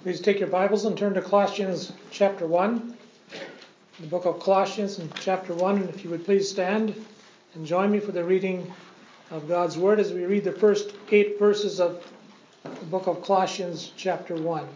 Please take your Bibles and turn to Colossians chapter 1. The book of Colossians in chapter 1. And if you would please stand and join me for the reading of God's Word as we read the first 8 verses of the book of Colossians chapter 1.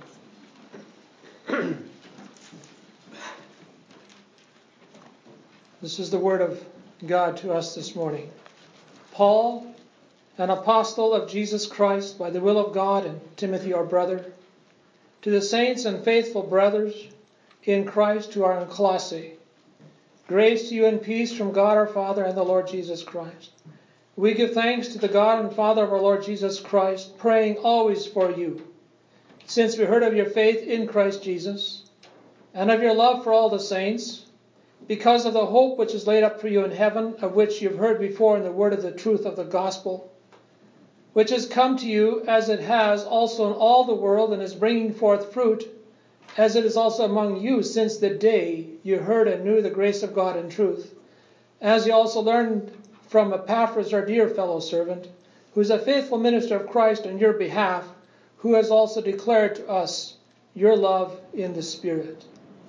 This is the Word of God to us this morning. Paul, an apostle of Jesus Christ by the will of God, and Timothy our brother, to the saints and faithful brothers in Christ who are in Colossae, grace to you and peace from God our Father and the Lord Jesus Christ. We give thanks to the God and Father of our Lord Jesus Christ, praying always for you, since we heard of your faith in Christ Jesus, and of your love for all the saints, because of the hope which is laid up for you in heaven, of which you have heard before in the word of the truth of the gospel, which has come to you as it has also in all the world, and is bringing forth fruit, as it is also among you since the day you heard and knew the grace of God in truth, as you also learned from Epaphras, our dear fellow servant, who is a faithful minister of Christ on your behalf, who has also declared to us your love in the Spirit.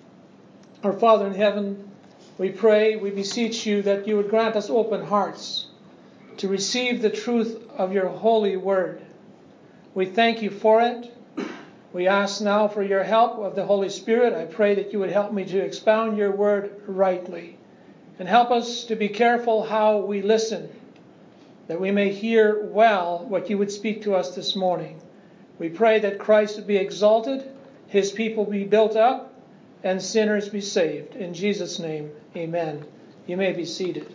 Our Father in heaven, we pray, we beseech you that you would grant us open hearts to receive the truth of your holy word. We thank you for it. We ask now for your help of the Holy Spirit. I pray that you would help me to expound your word rightly, and help us to be careful how we listen, that we may hear well what you would speak to us this morning. We pray that Christ would be exalted, his people be built up, and sinners be saved. In Jesus' name, amen. You may be seated.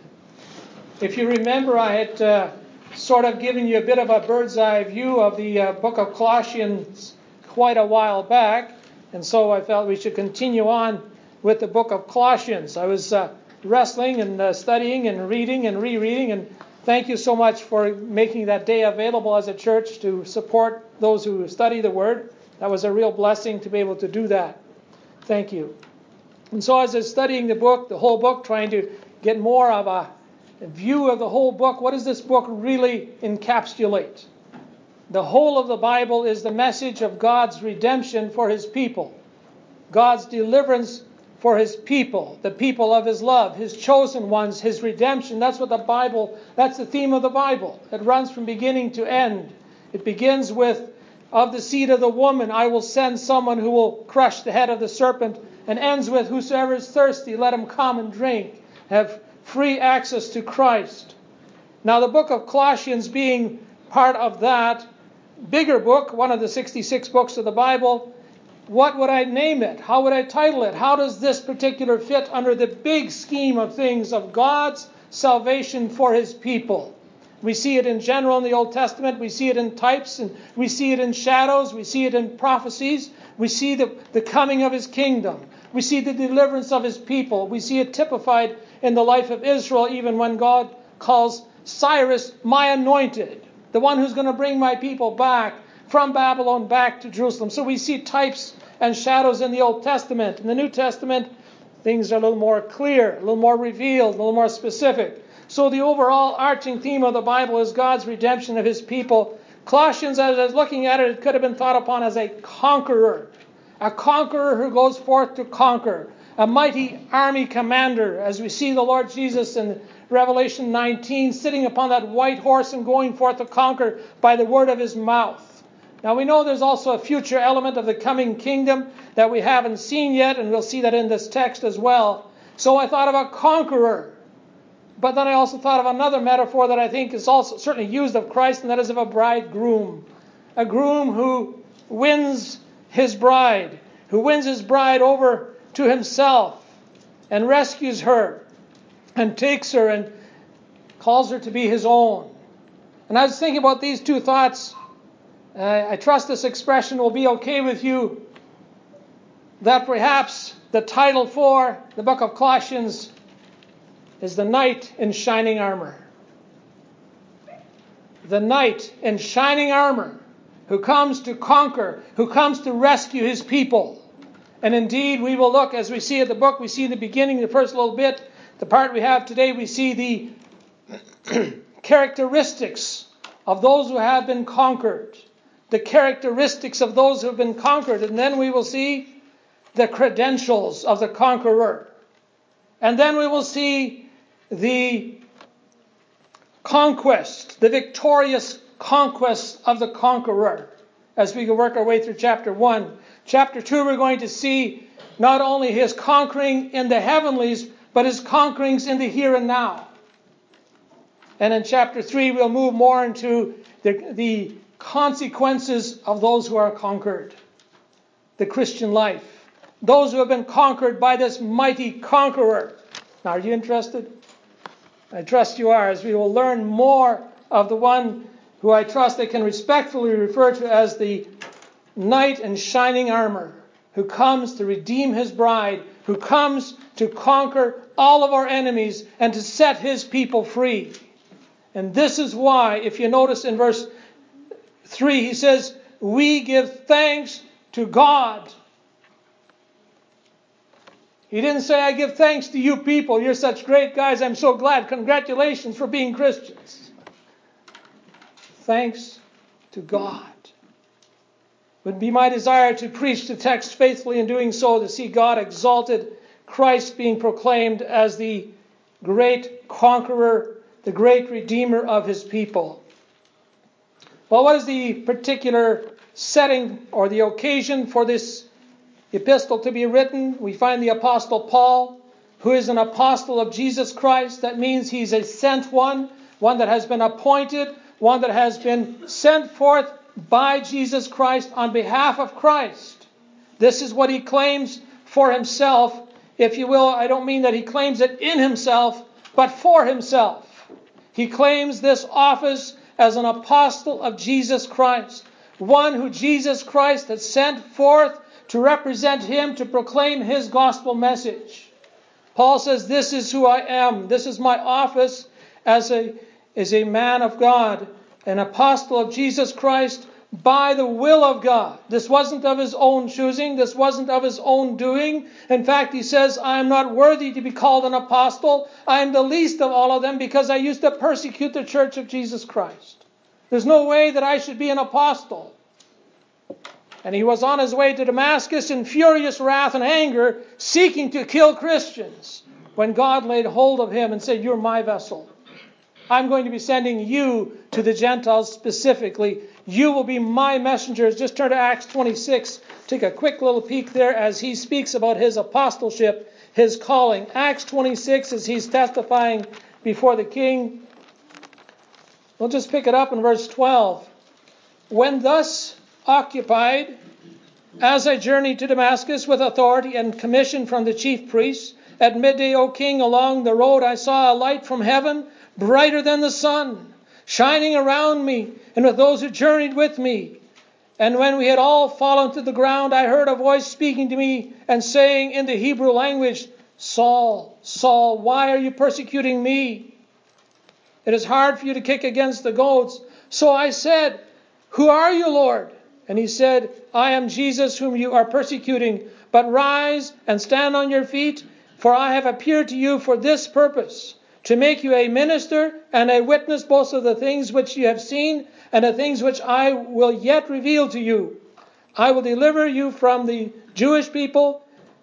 If you remember, I had sort of given you a bit of a bird's eye view of the book of Colossians quite a while back, and so I felt we should continue on with the book of Colossians. I was wrestling and studying and reading and rereading, and thank you so much for making that day available as a church to support those who study the Word. That was a real blessing to be able to do that. Thank you. And so as I was studying the book, the whole book, trying to get more of a view of the whole book, what does this book really encapsulate? The whole of the Bible is the message of God's redemption for his people, God's deliverance for his people, the people of his love, his chosen ones, his redemption. That's what that's the theme of the Bible. It runs from beginning to end. It begins with, of the seed of the woman, I will send someone who will crush the head of the serpent, and ends with, whosoever is thirsty, let him come and drink. Have free access to Christ. Now the book of Colossians being part of that bigger book, one of the 66 books of the Bible, what would I name it? How would I title it? How does this particular fit under the big scheme of things of God's salvation for his people? We see it in general in the Old Testament. We see it in types, and we see it in shadows. We see it in prophecies. We see the coming of his kingdom. We see the deliverance of his people. We see it typified in the life of Israel, even when God calls Cyrus my anointed, the one who's going to bring my people back from Babylon back to Jerusalem. So we see types and shadows in the Old Testament. In the New Testament, things are a little more clear, a little more revealed, a little more specific. So the overall arching theme of the Bible is God's redemption of his people. Colossians, as I was looking at it, it could have been thought upon as a conqueror who goes forth to conquer, a mighty army commander, as we see the Lord Jesus in Revelation 19 sitting upon that white horse and going forth to conquer by the word of his mouth. Now we know there's also a future element of the coming kingdom that we haven't seen yet, and we'll see that in this text as well. So I thought of a conqueror. But then I also thought of another metaphor that I think is also certainly used of Christ, and that is of a bridegroom. A groom who wins his bride over to himself and rescues her and takes her and calls her to be his own. And I was thinking about these two thoughts. I trust this expression will be okay with you, that perhaps the title for the book of Colossians is the knight in shining armor. The knight in shining armor who comes to conquer, who comes to rescue his people. And indeed, we will look, as we see in the book, we see in the beginning, the first little bit, the part we have today, we see the characteristics of those who have been conquered. the characteristics of those who have been conquered. And then we will see the credentials of the conqueror. And then we will see the conquest, the victorious conquest of the conqueror as we work our way through chapter 1. Chapter 2, we're going to see not only his conquering in the heavenlies, but his conquerings in the here and now. And in chapter 3, we'll move more into the consequences of those who are conquered. The Christian life. Those who have been conquered by this mighty conqueror. Now, are you interested? I trust you are, as we will learn more of the one who I trust I can respectfully refer to as the knight in shining armor, who comes to redeem his bride, who comes to conquer all of our enemies and to set his people free. And this is why, if you notice in verse 3, he says, we give thanks to God. He didn't say, I give thanks to you people. You're such great guys. I'm so glad. Congratulations for being Christians. Thanks to God. It would be my desire to preach the text faithfully, in doing so, to see God exalted, Christ being proclaimed as the great conqueror, the great redeemer of his people. Well, what is the particular setting or the occasion for this epistle to be written? We find the Apostle Paul, who is an apostle of Jesus Christ. That means he's a sent one that has been appointed, one that has been sent forth by Jesus Christ on behalf of Christ. This is what he claims for himself. If you will, I don't mean that he claims it in himself, but for himself. He claims this office as an apostle of Jesus Christ, one who Jesus Christ has sent forth to represent him, to proclaim his gospel message. Paul says, this is who I am. This is my office as a man of God, an apostle of Jesus Christ by the will of God. This wasn't of his own choosing. This wasn't of his own doing. In fact, he says, I am not worthy to be called an apostle. I am the least of all of them because I used to persecute the church of Jesus Christ. There's no way that I should be an apostle. And he was on his way to Damascus in furious wrath and anger, seeking to kill Christians, when God laid hold of him and said, you're my vessel. I'm going to be sending you to the Gentiles specifically. You will be my messengers. Just turn to Acts 26. Take a quick little peek there as he speaks about his apostleship, his calling. Acts 26, as he's testifying before the king. We'll just pick it up in verse 12. When thus occupied, as I journeyed to Damascus with authority and commission from the chief priests, at midday, O king, along the road I saw a light from heaven, brighter than the sun, shining around me and with those who journeyed with me. And when we had all fallen to the ground, I heard a voice speaking to me and saying in the Hebrew language, Saul, Saul, why are you persecuting me? It is hard for you to kick against the goads. So I said, who are you, Lord? And he said, I am Jesus whom you are persecuting. But rise and stand on your feet, for I have appeared to you for this purpose, to make you a minister and a witness both of the things which you have seen and the things which I will yet reveal to you. I will deliver you from the Jewish people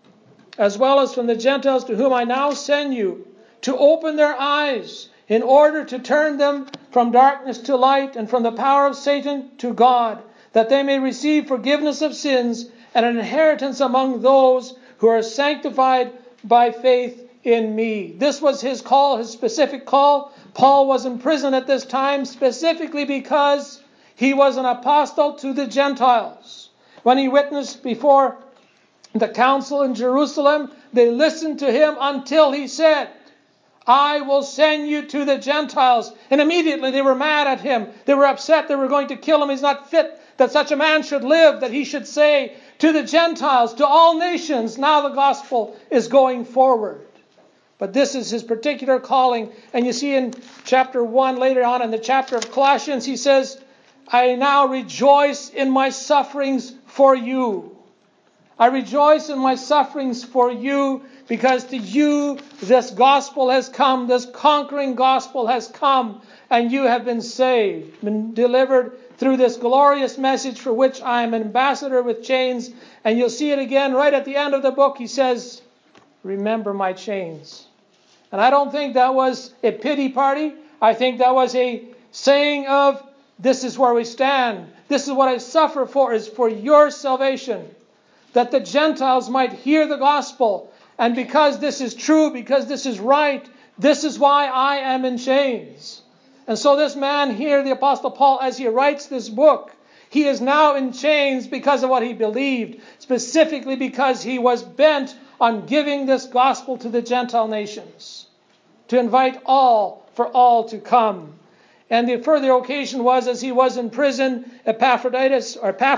as well as from the Gentiles to whom I now send you, to open their eyes in order to turn them from darkness to light and from the power of Satan to God, that they may receive forgiveness of sins and an inheritance among those who are sanctified by faith in me. This was his call, his specific call. Paul was in prison at this time specifically because he was an apostle to the Gentiles. When he witnessed before the council in Jerusalem, they listened to him until he said, I will send you to the Gentiles. And immediately they were mad at him. They were upset. They were going to kill him. He's not fit that such a man should live, that he should say to the Gentiles, to all nations, now the gospel is going forward. But this is his particular calling. And you see in chapter 1, later on in the chapter of Colossians, he says, I now rejoice in my sufferings for you. I rejoice in my sufferings for you, because to you this gospel has come, this conquering gospel has come, and you have been saved, been delivered through this glorious message for which I am an ambassador with chains. And you'll see it again right at the end of the book. He says, remember my chains. And I don't think that was a pity party. I think that was a saying of, this is where we stand. This is what I suffer for, is for your salvation. That the Gentiles might hear the gospel. And because this is true, because this is right, this is why I am in chains. And so this man here, the Apostle Paul, as he writes this book, he is now in chains because of what he believed, specifically because he was bent on giving this gospel to the Gentile nations, to invite all, for all to come. And the further occasion was, as he was in prison, Epaphras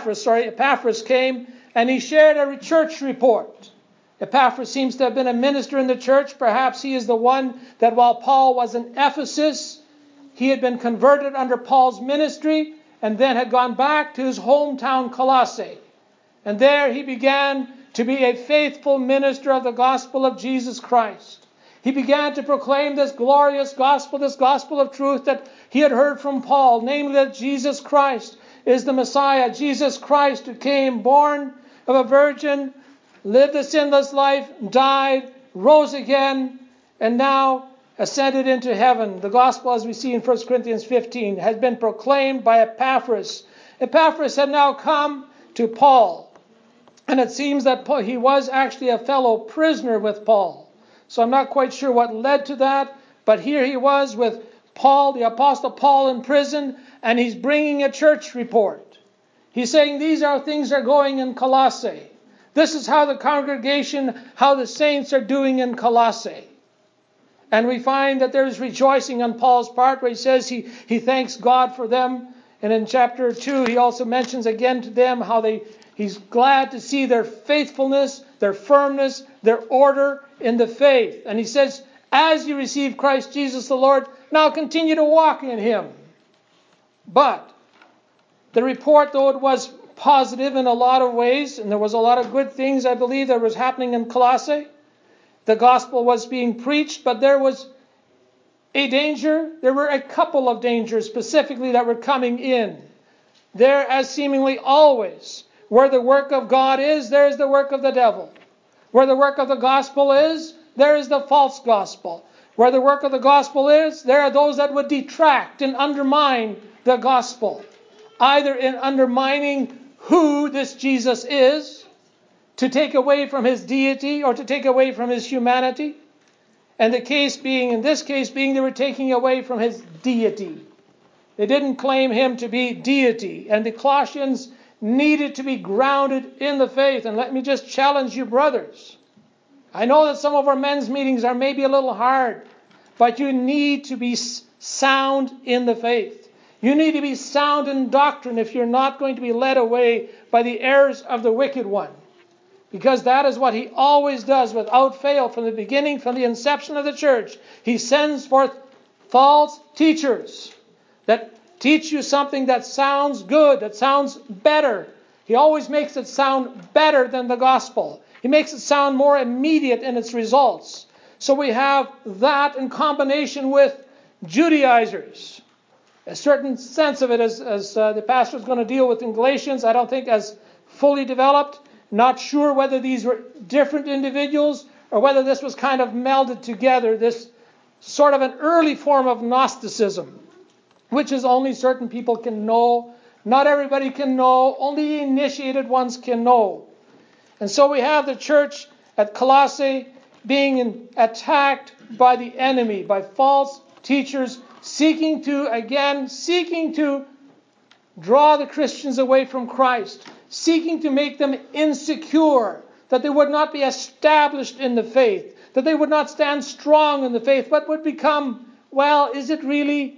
came, and he shared a church report. Epaphras seems to have been a minister in the church. Perhaps he is the one that while Paul was in Ephesus, he had been converted under Paul's ministry and then had gone back to his hometown Colossae. And there he began to be a faithful minister of the gospel of Jesus Christ. He began to proclaim this glorious gospel, this gospel of truth that he had heard from Paul, namely that Jesus Christ is the Messiah. Jesus Christ who came, born of a virgin, lived a sinless life, died, rose again, and now ascended into heaven. The gospel, as we see in 1 Corinthians 15, has been proclaimed by Epaphras. Epaphras had now come to Paul. And it seems that he was actually a fellow prisoner with Paul. So I'm not quite sure what led to that. But here he was with Paul, the Apostle Paul, in prison. And he's bringing a church report. He's saying these are things that are going in Colossae. This is how the congregation, how the saints are doing in Colossae. And we find that there is rejoicing on Paul's part, where he says he thanks God for them. And in chapter 2, he also mentions again to them how he's glad to see their faithfulness, their firmness, their order in the faith. And he says, as you receive Christ Jesus the Lord, now continue to walk in him. But the report, though it was positive in a lot of ways, and there was a lot of good things, I believe, that was happening in Colossae. The gospel was being preached, but there was a danger. There were a couple of dangers specifically that were coming in. There, as seemingly always, where the work of God is, there is the work of the devil. Where the work of the gospel is, there is the false gospel. Where the work of the gospel is, there are those that would detract and undermine the gospel. Either in undermining who this Jesus is, to take away from his deity or to take away from his humanity. And in this case being, they were taking away from his deity. They didn't claim him to be deity. And the Colossians needed to be grounded in the faith. And let me just challenge you, brothers. I know that some of our men's meetings are maybe a little hard, but you need to be sound in the faith. You need to be sound in doctrine if you're not going to be led away by the errors of the wicked one. Because that is what he always does without fail from the beginning, from the inception of the church. He sends forth false teachers that teach you something that sounds good, that sounds better. He always makes it sound better than the gospel. He makes it sound more immediate in its results. So we have that in combination with Judaizers. A certain sense of it, as the pastor is going to deal with in Galatians, I don't think as fully developed. Not sure whether these were different individuals or whether this was kind of melded together, this sort of an early form of Gnosticism, which is only certain people can know. Not everybody can know. Only the initiated ones can know. And so we have the church at Colossae being attacked by the enemy, by false teachers, seeking to draw the Christians away from Christ, seeking to make them insecure, that they would not be established in the faith, that they would not stand strong in the faith, but would become, well, is it really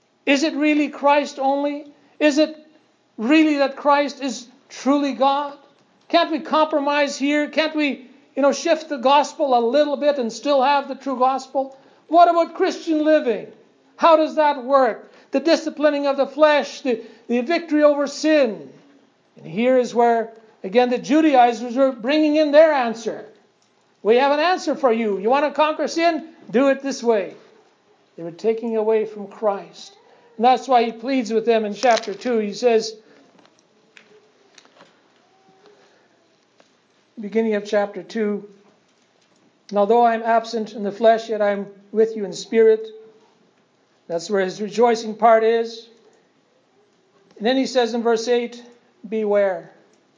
Christ only? Is it really that Christ is truly God? Can't we compromise here? Can't we, shift the gospel a little bit and still have the true gospel? What about Christian living? How does that work? The disciplining of the flesh, the victory over sin. And here is where, again, the Judaizers are bringing in their answer. We have an answer for you. You want to conquer sin? Do it this way. They were taking away from Christ. And that's why he pleads with them in chapter 2. He says, beginning of chapter 2, "Now though I am absent in the flesh, yet I am with you in spirit." That's where his rejoicing part is. And then he says in verse 8, "Beware.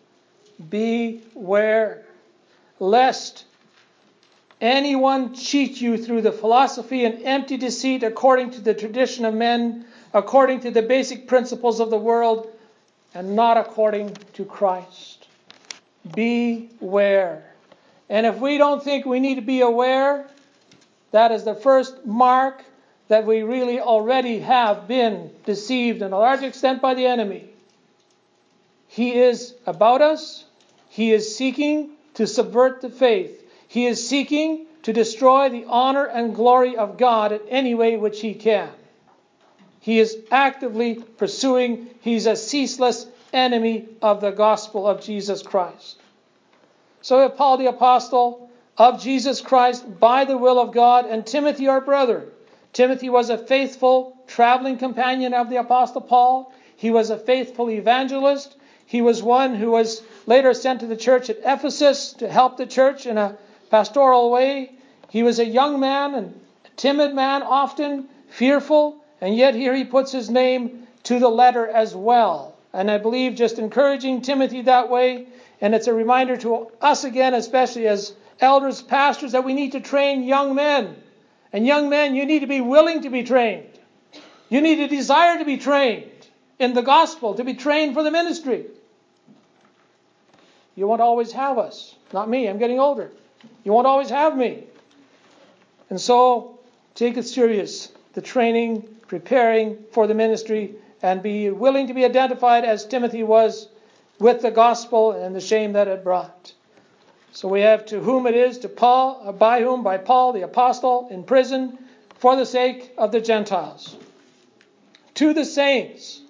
Beware, lest anyone cheat you through the philosophy and empty deceit according to the tradition of men, according to the basic principles of the world, and not according to Christ." Beware. And if we don't think we need to be aware, that is the first mark that we really already have been deceived in a large extent by the enemy. He is about us. He is seeking to subvert the faith. He is seeking to destroy the honor and glory of God in any way which he can. He is actively pursuing. He's a ceaseless enemy of the gospel of Jesus Christ. So if Paul the apostle of Jesus Christ by the will of God, and Timothy our brother. Timothy was a faithful traveling companion of the apostle Paul. He was a faithful evangelist. He was one who was later sent to the church at Ephesus to help the church in a pastoral way. He was a young man and a timid man, often fearful, and yet here he puts his name to the letter as well. And I believe just encouraging Timothy that way, and it's a reminder to us again, especially as elders, pastors, that we need to train young men. And young men, you need to be willing to be trained. You need a desire to be trained in the gospel, to be trained for the ministry. You won't always have us. Not me, I'm getting older. You won't always have me. And so, take it serious. The training, preparing for the ministry, and be willing to be identified as Timothy was with the gospel and the shame that it brought. So we have to whom it is, to Paul, by whom, by Paul the apostle, in prison, for the sake of the Gentiles. To the saints,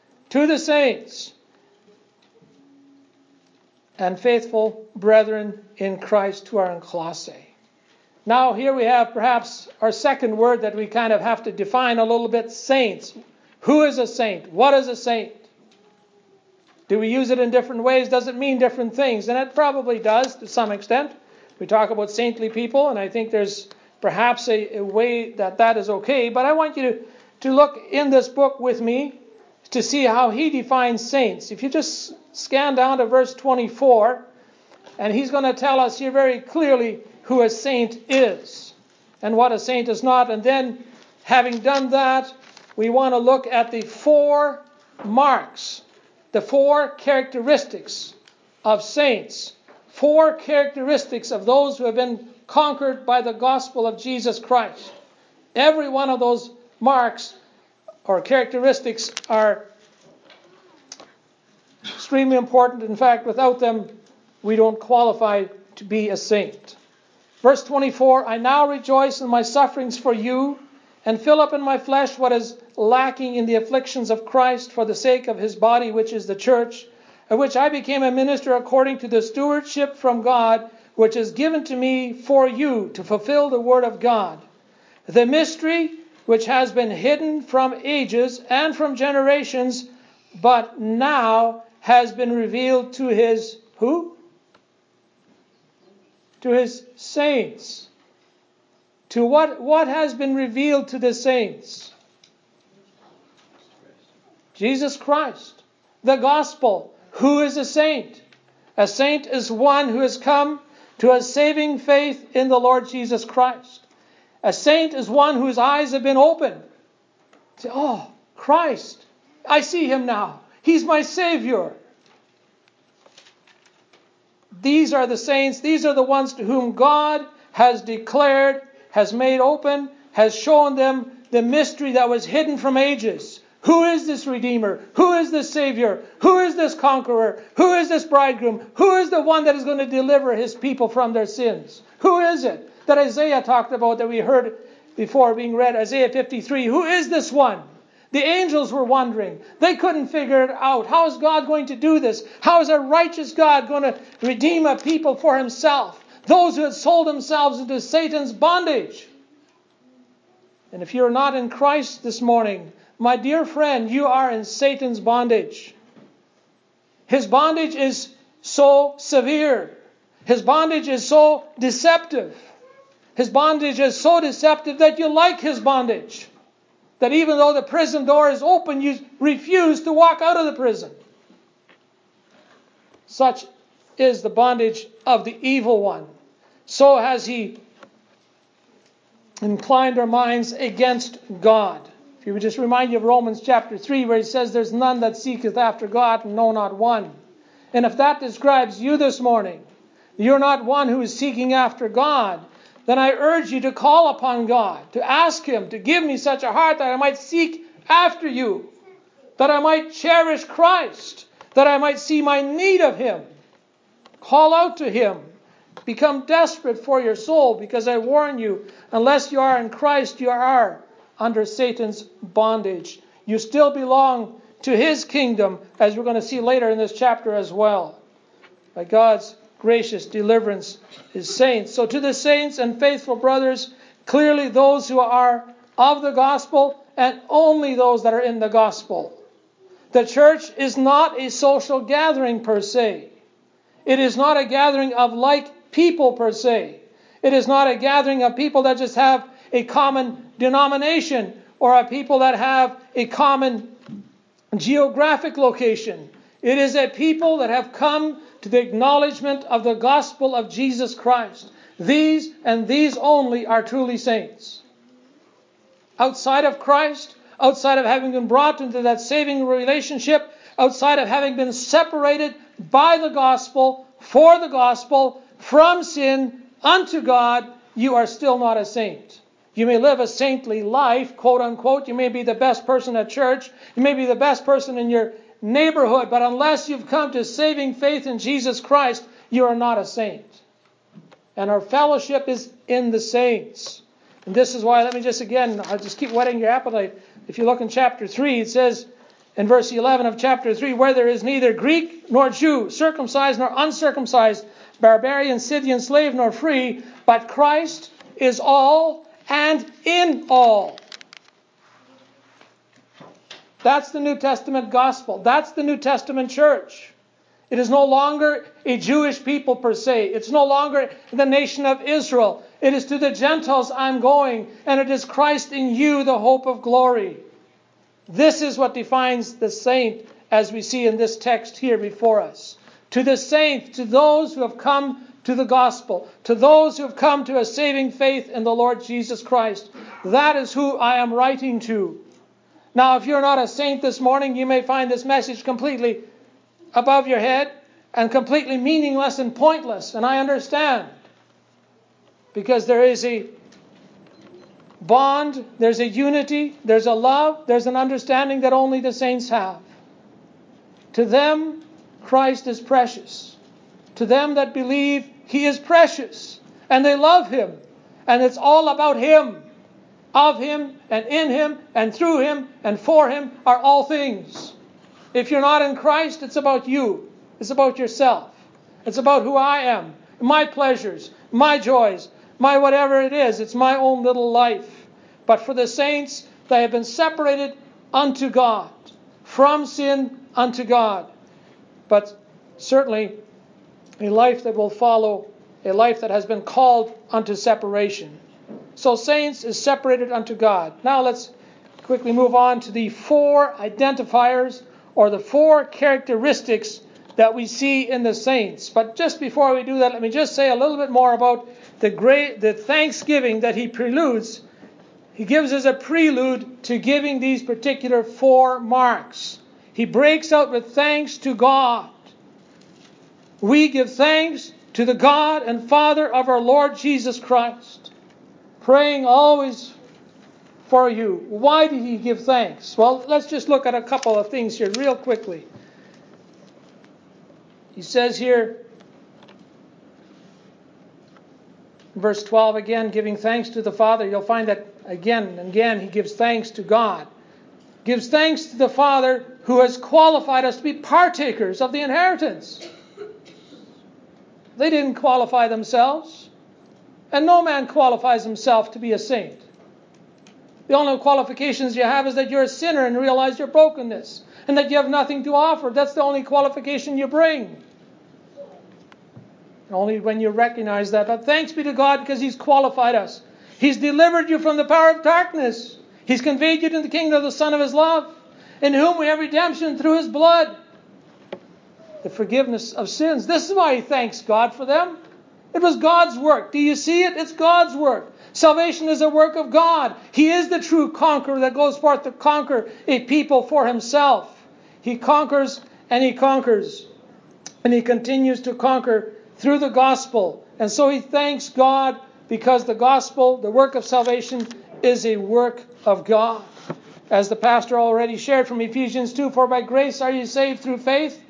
and faithful brethren in Christ who are in Colossae. Now here we have perhaps our second word that we kind of have to define a little bit, saints. Who is a saint? What is a saint? Do we use it in different ways? Does it mean different things? And it probably does to some extent. We talk about saintly people, and I think there's perhaps a way that is okay. But I want you to look in this book with me to see how he defines saints. If you just scan down to verse 24, and he's going to tell us here very clearly who a saint is and what a saint is not. And then, having done that, we want to look at the 4 marks, the 4 characteristics of saints, 4 characteristics of those who have been conquered by the gospel of Jesus Christ. Every one of those marks or characteristics are extremely important. In fact, without them, we don't qualify to be a saint. Verse 24, "I now rejoice in my sufferings for you, and fill up in my flesh what is lacking in the afflictions of Christ for the sake of his body, which is the church, of which I became a minister according to the stewardship from God, which is given to me for you to fulfill the word of God. The mystery which has been hidden from ages and from generations, but now has been revealed to his," who? To his saints. To what has been revealed to the saints? Jesus Christ. The gospel. Who is a saint? A saint is one who has come to a saving faith in the Lord Jesus Christ. A saint is one whose eyes have been opened. Say, oh, Christ, I see him now. He's my Savior. These are the saints. These are the ones to whom God has declared, has made open, has shown them the mystery that was hidden from ages. Who is this Redeemer? Who is this Savior? Who is this Conqueror? Who is this Bridegroom? Who is the one that is going to deliver his people from their sins? Who is it that Isaiah talked about, that we heard before being read, Isaiah 53? Who is this one? The angels were wondering. They couldn't figure it out. How is God going to do this? How is a righteous God going to redeem a people for himself? Those who had sold themselves into Satan's bondage. And if you're not in Christ this morning, My dear friend, you are in Satan's bondage. His bondage is so severe. His bondage is so deceptive. His bondage is so deceptive that you like his bondage. That even though the prison door is open, you refuse to walk out of the prison. Such is the bondage of the evil one. So has he inclined our minds against God. If you would just remind you of Romans chapter 3, where he says, there's none that seeketh after God, no, not one. And if that describes you this morning, you're not one who is seeking after God, then I urge you to call upon God, to ask him to give me such a heart that I might seek after you, that I might cherish Christ, that I might see my need of him. Call out to him. Become desperate for your soul, because I warn you, unless you are in Christ, you are under Satan's bondage. You still belong to his kingdom, as we're going to see later in this chapter as well. By God's gracious deliverance, his saints. So to the saints and faithful brothers, clearly those who are of the gospel, and only those that are in the gospel. The church is not a social gathering per se. It is not a gathering of like people per se. It is not a gathering of people that just have a common denomination or a people that have a common geographic location. It is a people that have come to the acknowledgement of the gospel of Jesus Christ. These and these only are truly saints. Outside of Christ, outside of having been brought into that saving relationship, outside of having been separated by the gospel, for the gospel, from sin unto God, you are still not a saint. You may live a saintly life, quote unquote. You may be the best person at church. You may be the best person in your neighborhood. But unless you've come to saving faith in Jesus Christ, you are not a saint. And our fellowship is in the saints. And this is why, I'll just keep whetting your appetite. If you look in chapter 3, it says in verse 11 of chapter 3, where there is neither Greek nor Jew, circumcised nor uncircumcised, barbarian, Scythian, slave nor free, but Christ is all and in all. That's the New Testament gospel. That's the New Testament church. It is no longer a Jewish people per se. It's no longer the nation of Israel. It is to the Gentiles I'm going, and it is Christ in you, the hope of glory. This is what defines the saint, as we see in this text here before us. To the saint, to those who have come to the gospel, to those who have come to a saving faith in the Lord Jesus Christ. That is who I am writing to. Now, if you're not a saint this morning, you may find this message completely above your head and completely meaningless and pointless. And I understand. Because there is a bond, there's a unity, there's a love, there's an understanding that only the saints have. To them, Christ is precious. To them that believe, he is precious. And they love him. And it's all about him. Of him, and in him, and through him, and for him are all things. If you're not in Christ, it's about you. It's about yourself. It's about who I am. My pleasures, my joys, my whatever it is. It's my own little life. But for the saints, they have been separated unto God. From sin unto God. But certainly a life that will follow, a life that has been called unto separation. So saints is separated unto God. Now let's quickly move on to the 4 identifiers or the 4 characteristics that we see in the saints. But just before we do that, let me just say a little bit more about the thanksgiving that he preludes. He gives us a prelude to giving these particular 4 marks. He breaks out with thanks to God. We give thanks to the God and Father of our Lord Jesus Christ, praying always for you. Why did he give thanks? Well, let's just look at a couple of things here real quickly. He says here, verse 12 again, giving thanks to the Father. You'll find that again and again he gives thanks to God. Gives thanks to the Father who has qualified us to be partakers of the inheritance. They didn't qualify themselves. And no man qualifies himself to be a saint. The only qualifications you have is that you're a sinner and realize your brokenness, and that you have nothing to offer. That's the only qualification you bring. Only when you recognize that. But thanks be to God because He's qualified us. He's delivered you from the power of darkness. He's conveyed you to the kingdom of the Son of His love, in whom we have redemption through His blood, the forgiveness of sins. This is why He thanks God for them. It was God's work. Do you see it? It's God's work. Salvation is a work of God. He is the true conqueror that goes forth to conquer a people for Himself. He conquers and He conquers. And He continues to conquer through the gospel. And so He thanks God because the gospel, the work of salvation, is a work of God. As the pastor already shared from Ephesians 2, for by grace are you saved through faith,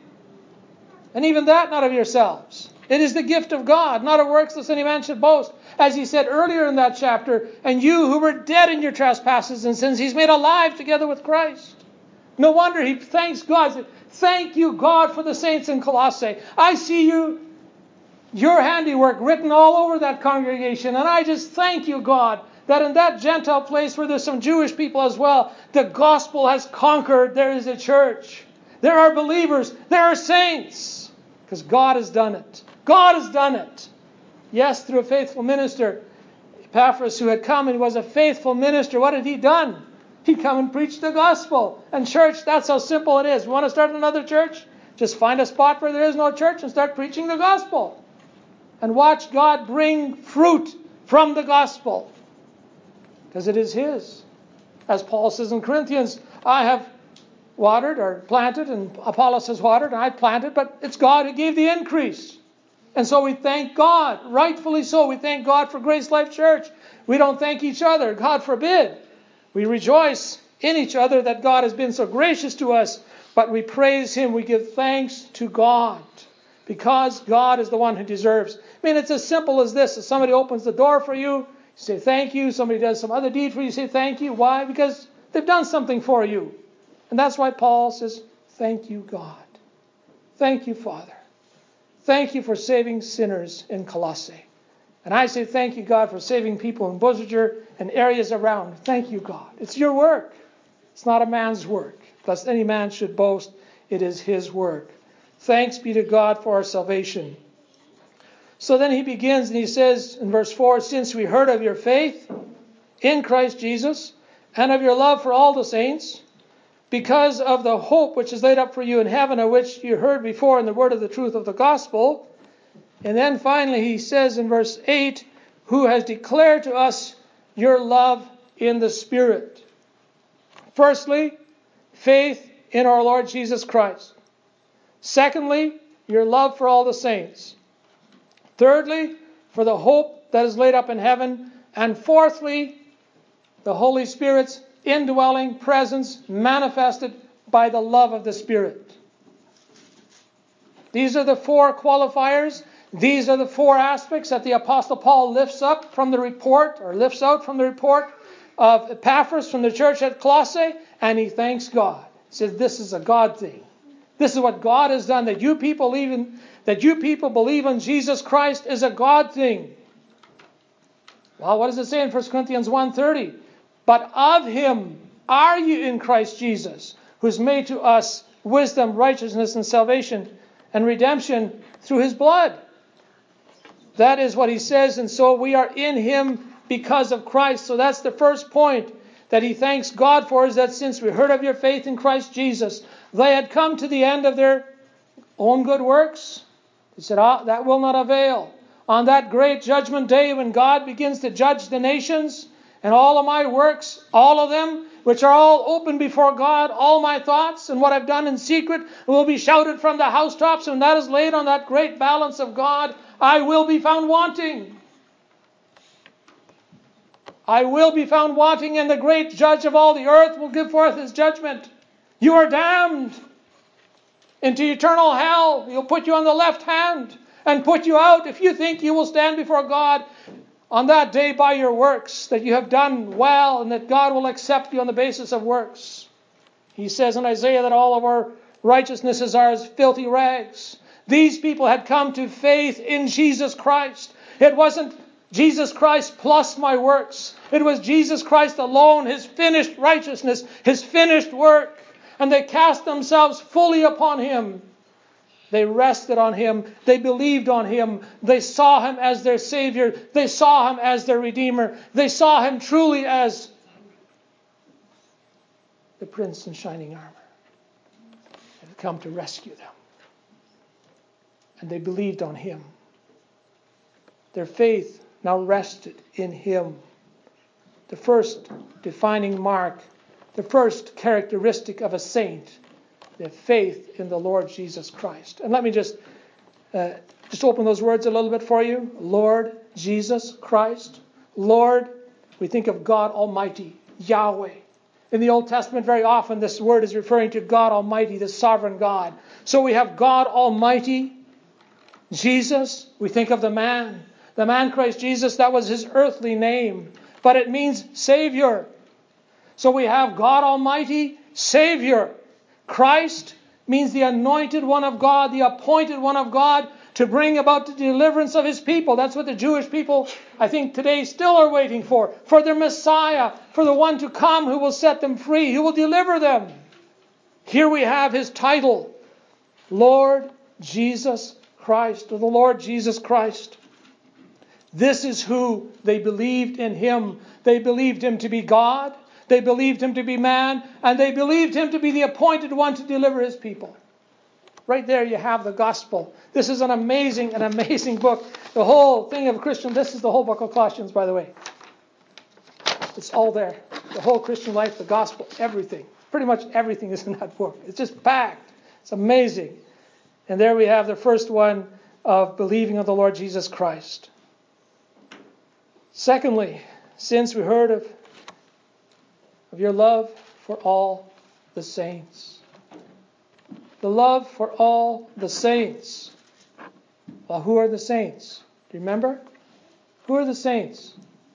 and even that not of yourselves. It is the gift of God, not of works, lest any man should boast. As he said earlier in that chapter, and you who were dead in your trespasses and sins, He's made alive together with Christ. No wonder he thanks God. He said, thank you, God, for the saints in Colossae. I see your handiwork written all over that congregation, and I just thank you, God, that in that Gentile place where there's some Jewish people as well, the gospel has conquered. There is a church. There are believers. There are saints. Because God has done it. God has done it. Yes, through a faithful minister, Epaphras, who had come and was a faithful minister. What had he done? He'd come and preach the gospel. And church, that's how simple it is. You want to start another church? Just find a spot where there is no church and start preaching the gospel. And watch God bring fruit from the gospel. Because it is His. As Paul says in Corinthians, I have watered or planted, and Apollos has watered, and I planted, but it's God who gave the increase. And so we thank God, rightfully so. We thank God for Grace Life Church. We don't thank each other, God forbid. We rejoice in each other that God has been so gracious to us, but we praise Him. We give thanks to God because God is the one who deserves. I mean, it's as simple as this. If somebody opens the door for you, you say thank you. Somebody does some other deed for you, you say thank you. Why? Because they've done something for you. And that's why Paul says, thank you, God. Thank you, Father. Thank you for saving sinners in Colossae. And I say thank you, God, for saving people in Busiger and areas around. Thank you, God. It's your work. It's not a man's work. Lest any man should boast, it is His work. Thanks be to God for our salvation. So then he begins and he says in verse 4, since we heard of your faith in Christ Jesus and of your love for all the saints, because of the hope which is laid up for you in heaven, of which you heard before in the word of the truth of the gospel. And then finally he says in verse 8, who has declared to us your love in the Spirit. Firstly, faith in our Lord Jesus Christ. Secondly, your love for all the saints. Thirdly, for the hope that is laid up in heaven. And fourthly, the Holy Spirit's indwelling presence manifested by the love of the Spirit. These are the four qualifiers. These are the four aspects that the Apostle Paul lifts up from the report, or lifts out from the report of Epaphras from the church at Colossae, and he thanks God. He says, this is a God thing. This is what God has done, that you people believe in Jesus Christ is a God thing. Well, what does it say in 1 Corinthians 1:30? But of Him are you in Christ Jesus, who is made to us wisdom, righteousness, and salvation, and redemption through His blood. That is what he says, and so we are in Him because of Christ. So that's the first point that he thanks God for, is that since we heard of your faith in Christ Jesus, they had come to the end of their own good works. He said, that will not avail. On that great judgment day when God begins to judge the nations, and all of my works, all of them, which are all open before God, all my thoughts and what I've done in secret will be shouted from the housetops, and that is laid on that great balance of God. I will be found wanting. I will be found wanting, and the great judge of all the earth will give forth his judgment. You are damned into eternal hell. He'll put you on the left hand and put you out if you think you will stand before God on that day by your works, that you have done well and that God will accept you on the basis of works. He says in Isaiah that all of our righteousnesses are as filthy rags. These people had come to faith in Jesus Christ. It wasn't Jesus Christ plus my works. It was Jesus Christ alone, His finished righteousness, His finished work. And they cast themselves fully upon Him. They rested on Him. They believed on Him. They saw Him as their Savior. They saw Him as their Redeemer. They saw Him truly as the Prince in shining armor that had come to rescue them. And they believed on Him. Their faith now rested in Him. The first defining mark, the first characteristic of a saint, the faith in the Lord Jesus Christ. And let me just open those words a little bit for you. Lord Jesus Christ. Lord, we think of God Almighty, Yahweh. In the Old Testament, very often this word is referring to God Almighty, the sovereign God. So we have God Almighty, Jesus. We think of the man Christ Jesus. That was His earthly name, but it means Savior. So we have God Almighty, Savior. Christ means the anointed one of God, the appointed one of God, to bring about the deliverance of His people. That's what the Jewish people, I think, today still are waiting for their Messiah, for the one to come who will set them free, who will deliver them. Here we have His title, Lord Jesus Christ, or the Lord Jesus Christ. This is who they believed in Him. They believed Him to be God. They believed Him to be man. And they believed Him to be the appointed one to deliver His people. Right there you have the gospel. This is an amazing book. The whole thing of Christian, this is the whole book of Colossians, by the way. It's all there. The whole Christian life, the gospel, everything. Pretty much everything is in that book. It's just packed. It's amazing. And there we have the first one of believing on the Lord Jesus Christ. Secondly, since we heard of your love for all the saints. The love for all the saints. Well, who are the saints? Do you remember? Who are the saints?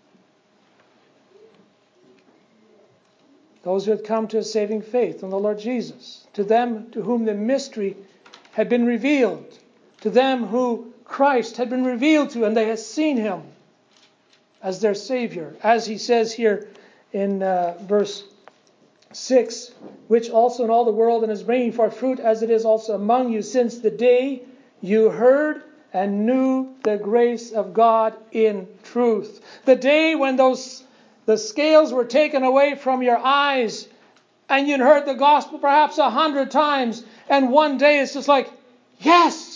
Those who had come to a saving faith in the Lord Jesus. To them to whom the mystery had been revealed. To them who Christ had been revealed to, and they had seen Him as their Savior. As He says here in verse 6, which also in all the world and is bringing forth fruit as it is also among you since the day you heard and knew the grace of God in truth. The day when the scales were taken away from your eyes and you'd heard the gospel perhaps 100 times, and one day it's just like, yes,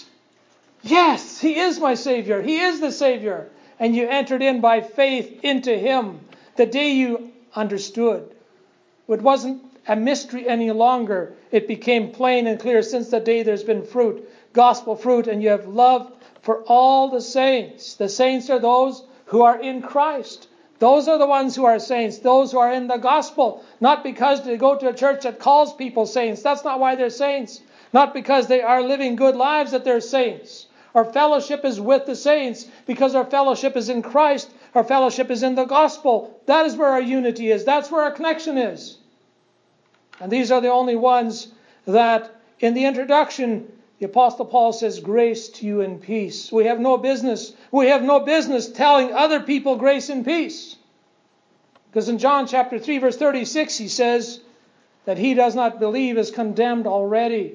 He is my Savior. He is the Savior. And you entered in by faith into Him. The day you understood. It wasn't a mystery any longer. It became plain and clear since the day there's been fruit, gospel fruit, and you have love for all the saints. The saints are those who are in Christ. Those are the ones who are saints, those who are in the gospel. Not because they go to a church that calls people saints. That's not why they're saints. Not because they are living good lives that they're saints. Our fellowship is with the saints because our fellowship is in Christ. Our fellowship is in the gospel. That is where our unity is. That's where our connection is. And these are the only ones that in the introduction, the Apostle Paul says, grace to you and peace. We have no business telling other people grace and peace. Because in John chapter 3, verse 36, he says that he does not believe is condemned already.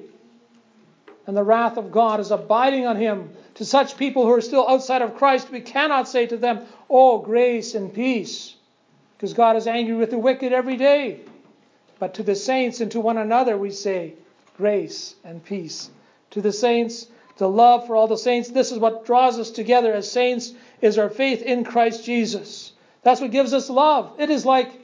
And the wrath of God is abiding on him. To such people who are still outside of Christ, we cannot say to them, oh, grace and peace. Because God is angry with the wicked every day. But to the saints and to one another we say, grace and peace. To the saints, the love for all the saints. This is what draws us together as saints, is our faith in Christ Jesus. That's what gives us love. It is like,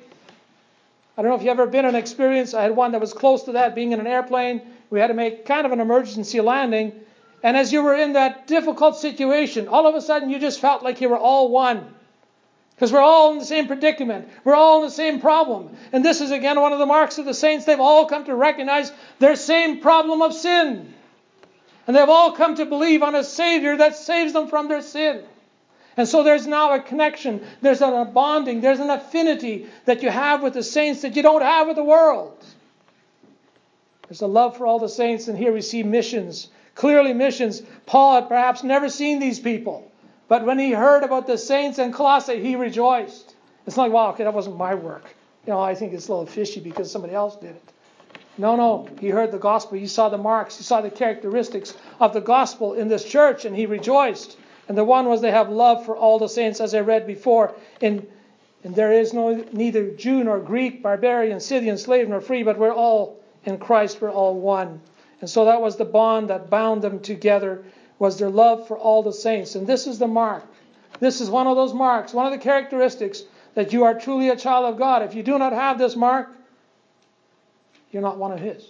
I don't know if you've ever been in an experience. I had one that was close to that, being in an airplane. We had to make kind of an emergency landing. And as you were in that difficult situation, all of a sudden you just felt like you were all one. Because we're all in the same predicament. We're all in the same problem. And this is again one of the marks of the saints. They've all come to recognize their same problem of sin. And they've all come to believe on a Savior that saves them from their sin. And so there's now a connection. There's a bonding. There's an affinity that you have with the saints that you don't have with the world. There's a love for all the saints. And here we see missions. Clearly missions. Paul had perhaps never seen these people. But when he heard about the saints in Colossae, he rejoiced. It's not like, wow, okay, that wasn't my work. I think it's a little fishy because somebody else did it. No. He heard the gospel. He saw the marks. He saw the characteristics of the gospel in this church, and he rejoiced. And the one was they have love for all the saints, as I read before. And there is neither Jew nor Greek, barbarian, Scythian, slave nor free, but we're all in Christ. We're all one. And so that was the bond that bound them together, was their love for all the saints. And this is the mark. This is one of those marks, one of the characteristics that you are truly a child of God. If you do not have this mark, you're not one of His.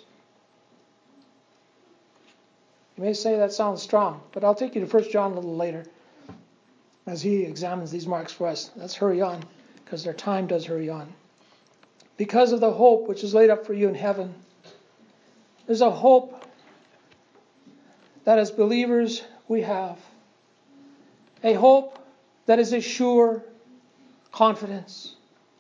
You may say that sounds strong, but I'll take you to 1 John a little later as he examines these marks for us. Let's hurry on, because their time does hurry on. Because of the hope which is laid up for you in heaven, there's a hope that as believers we have. A hope that is a sure confidence.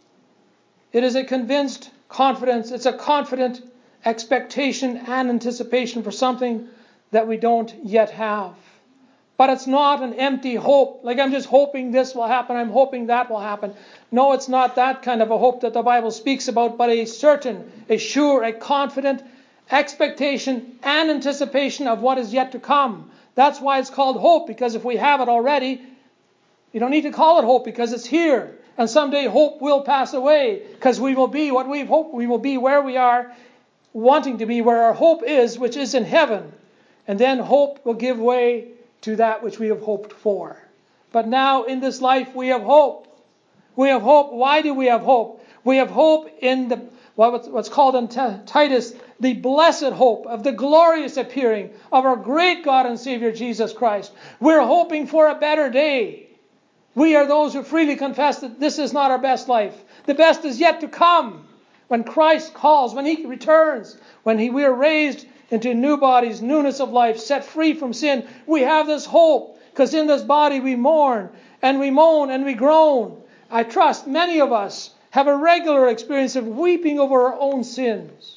It is a convinced confidence. It's a confident expectation and anticipation for something that we don't yet have. But it's not an empty hope, like I'm just hoping this will happen, I'm hoping that will happen. No, it's not that kind of a hope that the Bible speaks about, but a certain, a sure, a confident expectation and anticipation of what is yet to come. That's why it's called hope, because if we have it already, you don't need to call it hope, because it's here. And someday hope will pass away, because we will be what we've hoped. We will be where we are wanting to be, where our hope is, which is in heaven. And then hope will give way to that which we have hoped for. But now in this life we have hope. We have hope. Why do we have hope? We have hope in what's called in Titus, the blessed hope of the glorious appearing of our great God and Savior Jesus Christ. We're hoping for a better day. We are those who freely confess that this is not our best life. The best is yet to come. When Christ calls, when He returns, when we are raised into new bodies, newness of life, set free from sin, we have this hope. Because in this body we mourn and we moan and we groan. I trust many of us have a regular experience of weeping over our own sins,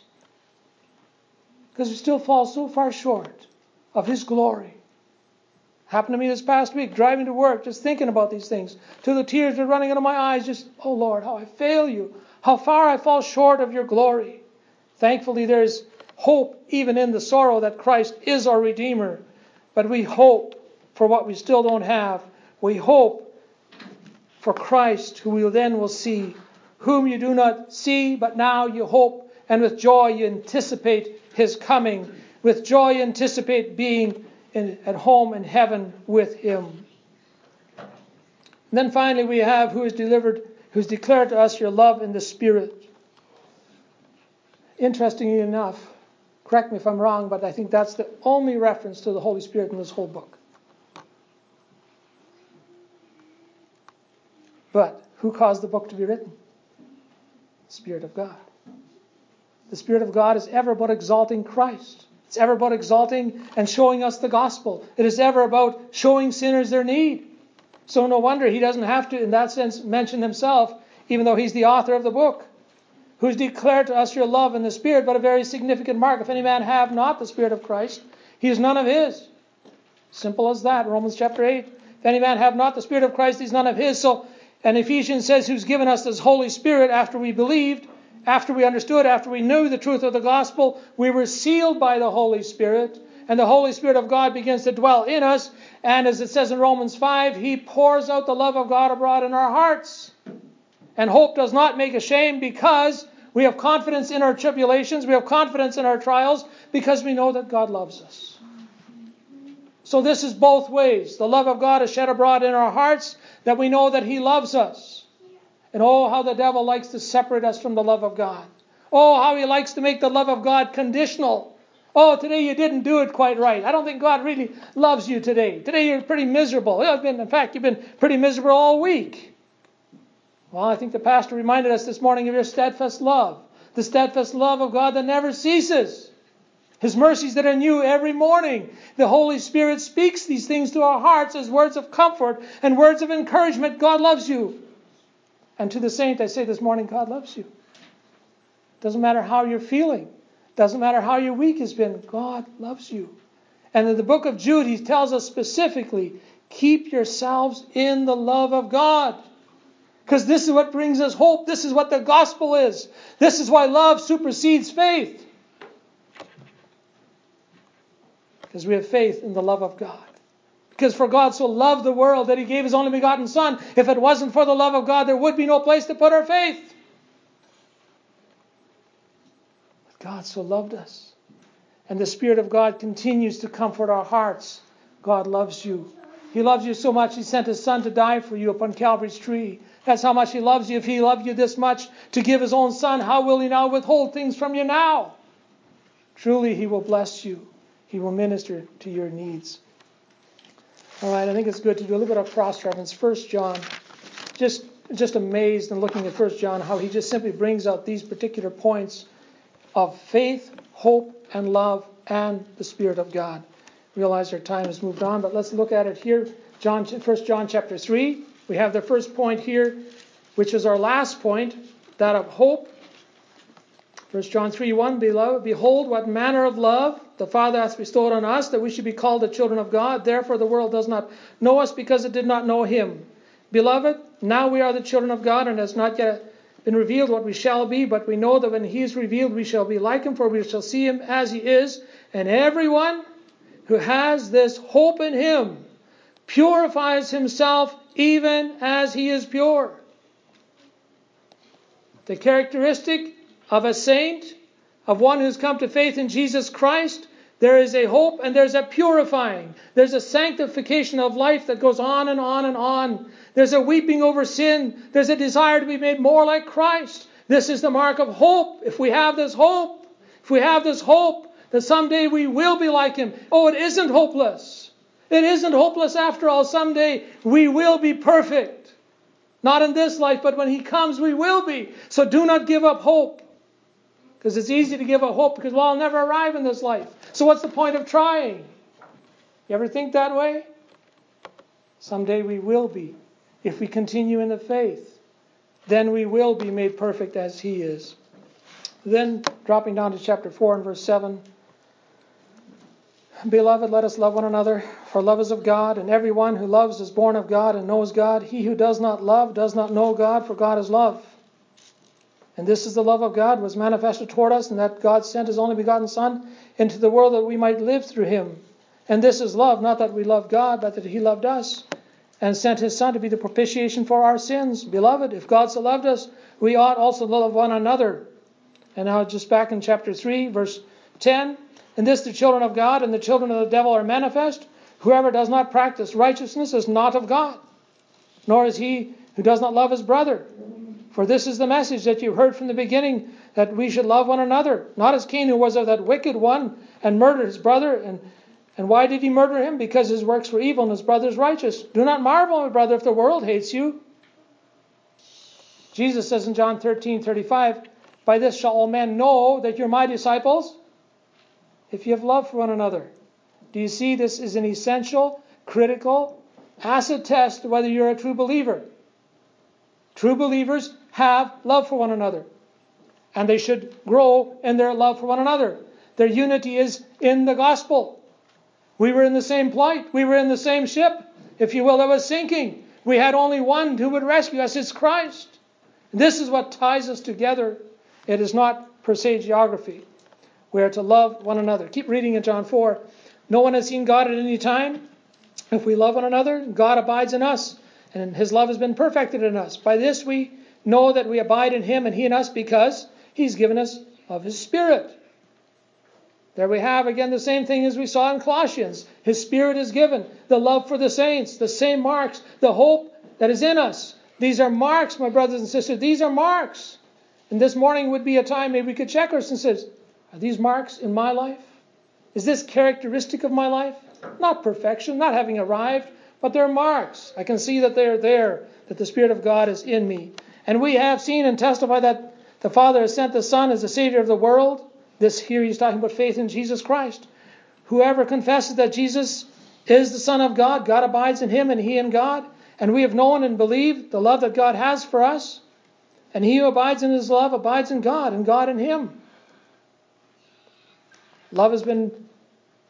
because we still fall so far short of His glory. Happened to me this past week, driving to work, just thinking about these things, till the tears were running out of my eyes. Just, oh Lord, how I fail you, how far I fall short of your glory. Thankfully, there's hope even in the sorrow that Christ is our Redeemer. But we hope for what we still don't have. We hope for Christ, who we then will see, whom you do not see, but now you hope, and with joy you anticipate His coming. With joy you anticipate being at home in heaven with Him. And then finally we have who's declared to us your love in the Spirit. Interestingly enough, correct me if I'm wrong, but I think that's the only reference to the Holy Spirit in this whole book. But who caused the book to be written? The Spirit of God. The Spirit of God is ever about exalting Christ. It's ever about exalting and showing us the gospel. It is ever about showing sinners their need. So no wonder He doesn't have to, in that sense, mention Himself, even though He's the author of the book. Who's declared to us your love in the Spirit, but a very significant mark. If any man have not the Spirit of Christ, he is none of His. Simple as that. Romans chapter 8. If any man have not the Spirit of Christ, he's none of His. So, and Ephesians says who's given us this Holy Spirit after we believed, after we understood, after we knew the truth of the gospel. We were sealed by the Holy Spirit, and the Holy Spirit of God begins to dwell in us. And as it says in Romans 5, He pours out the love of God abroad in our hearts. And hope does not make ashamed, because we have confidence in our tribulations, we have confidence in our trials, because we know that God loves us. So this is both ways. The love of God is shed abroad in our hearts, that we know that He loves us. And oh, how the devil likes to separate us from the love of God. Oh, how he likes to make the love of God conditional. Oh, today you didn't do it quite right. I don't think God really loves you today. Today you're pretty miserable. In fact, you've been pretty miserable all week. Well, I think the pastor reminded us this morning of your steadfast love. The steadfast love of God that never ceases. His mercies that are new every morning. The Holy Spirit speaks these things to our hearts as words of comfort and words of encouragement. God loves you. And to the saint, I say this morning, God loves you. Doesn't matter how you're feeling. Doesn't matter how your week has been. God loves you. And in the book of Jude, he tells us specifically, Keep yourselves in the love of God. Because this is what brings us hope. This is what the gospel is. This is why love supersedes faith. Because we have faith in the love of God. Because for God so loved the world that He gave His only begotten Son. If it wasn't for the love of God, there would be no place to put our faith. But God so loved us. And the Spirit of God continues to comfort our hearts. God loves you. He loves you so much He sent His Son to die for you upon Calvary's tree. That's how much He loves you. If He loved you this much to give His own Son, how will He now withhold things from you now? Truly He will bless you. He will minister to your needs. All right, I think it's good to do a little bit of cross-reference. 1 John, just amazed in looking at 1 John how he just simply brings out these particular points of faith, hope, and love, and the Spirit of God. Realize our time has moved on, but let's look at it here. 1 John chapter 3. We have the first point here, which is our last point, that of hope. 1 John 3:1, Beloved, behold what manner of love the Father hath bestowed on us, that we should be called the children of God. Therefore the world does not know us, because it did not know Him. Beloved, now we are the children of God, and it has not yet been revealed what we shall be, but we know that when He is revealed, we shall be like Him, for we shall see Him as He is. And everyone who has this hope in Him purifies himself even as He is pure. The characteristic of a saint, of one who's come to faith in Jesus Christ, there is a hope and there's a purifying. There's a sanctification of life that goes on and on and on. There's a weeping over sin. There's a desire to be made more like Christ. This is the mark of hope. If we have this hope, that someday we will be like Him. Oh, it isn't hopeless. It isn't hopeless after all. Someday we will be perfect. Not in this life, but when He comes, we will be. So do not give up hope. Because it's easy to give up hope because, well, I'll never arrive in this life. So what's the point of trying? You ever think that way? Someday we will be. If we continue in the faith, then we will be made perfect as He is. Then, dropping down to chapter 4 and verse 7. Beloved, let us love one another, for love is of God, and everyone who loves is born of God and knows God. He who does not love does not know God, for God is love. And this is the love of God was manifested toward us, and that God sent His only begotten Son into the world that we might live through Him. And this is love, not that we loved God, but that He loved us, and sent His Son to be the propitiation for our sins. Beloved, if God so loved us, we ought also to love one another. And now just back in chapter 3, verse 10. In this the children of God and the children of the devil are manifest. Whoever does not practice righteousness is not of God, nor is he who does not love his brother. For this is the message that you heard from the beginning, that we should love one another. Not as Cain, who was of that wicked one, and murdered his brother. And why did he murder him? Because his works were evil and his brother's righteous. Do not marvel, my brother, if the world hates you. Jesus says in John 13:35, By this shall all men know that you're my disciples, if you have love for one another. Do you see this is an essential, critical, acid test to whether you're a true believer? True believers have love for one another. And they should grow in their love for one another. Their unity is in the gospel. We were in the same plight. We were in the same ship, if you will, that was sinking. We had only one who would rescue us. It's Christ. This is what ties us together. It is not per se geography. We are to love one another. Keep reading in John 4. No one has seen God at any time. If we love one another, God abides in us, and His love has been perfected in us. By this we know that we abide in Him and He in us, because He's given us of His Spirit. There we have again the same thing as we saw in Colossians. His Spirit is given. The love for the saints, the same marks, the hope that is in us. These are marks, my brothers and sisters. These are marks. And this morning would be a time maybe we could check ourselves. Are these marks in my life? Is this characteristic of my life? Not perfection, not having arrived, but they're marks. I can see that they're there, that the Spirit of God is in me. And we have seen and testified that the Father has sent the Son as the Savior of the world. This here he's talking about faith in Jesus Christ. Whoever confesses that Jesus is the Son of God, God abides in Him and He in God. And we have known and believed the love that God has for us. And he who abides in His love abides in God, and God in him. Love has been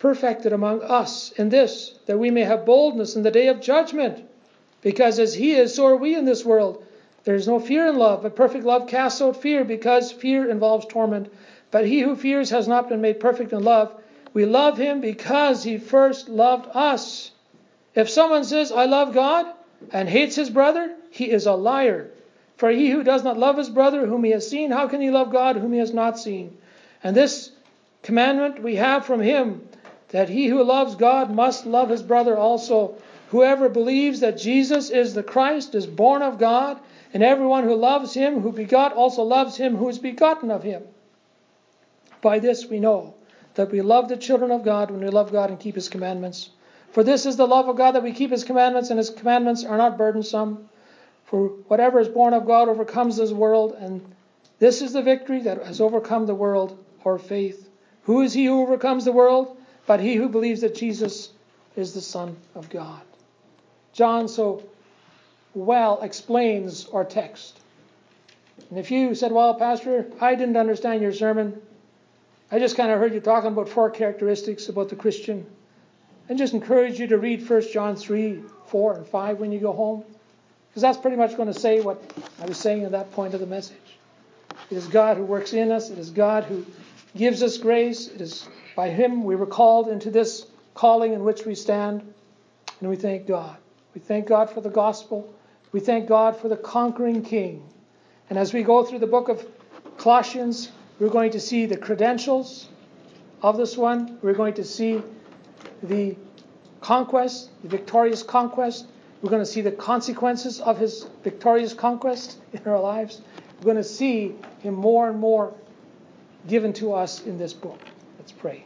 perfected among us in this, that we may have boldness in the day of judgment. Because as he is, so are we in this world. There is no fear in love, but perfect love casts out fear, because fear involves torment. But he who fears has not been made perfect in love. We love him because he first loved us. If someone says, I love God, and hates his brother, he is a liar. For he who does not love his brother whom he has seen, how can he love God whom he has not seen? And this commandment we have from him, that he who loves God must love his brother also. Whoever believes that Jesus is the Christ is born of God, and everyone who loves him who begot also loves him who is begotten of him. By this we know that we love the children of God when we love God and keep his commandments. For this is the love of God, that we keep his commandments, and his commandments are not burdensome. For whatever is born of God overcomes this world, and this is the victory that has overcome the world, our faith. Who is he who overcomes the world? But he who believes that Jesus is the Son of God. John so well explains our text. And if you said, well, Pastor, I didn't understand your sermon. I just kind of heard you talking about 4 characteristics about the Christian. I just encourage you to read 1 John 3, 4, and 5 when you go home. Because that's pretty much going to say what I was saying at that point of the message. It is God who works in us. It is God who gives us grace. It is by him we were called into this calling in which we stand. And we thank God. We thank God for the gospel. We thank God for the conquering King. And as we go through the book of Colossians, we're going to see the credentials of this one. We're going to see the conquest, the victorious conquest. We're going to see the consequences of his victorious conquest in our lives. We're going to see him more and more given to us in this book.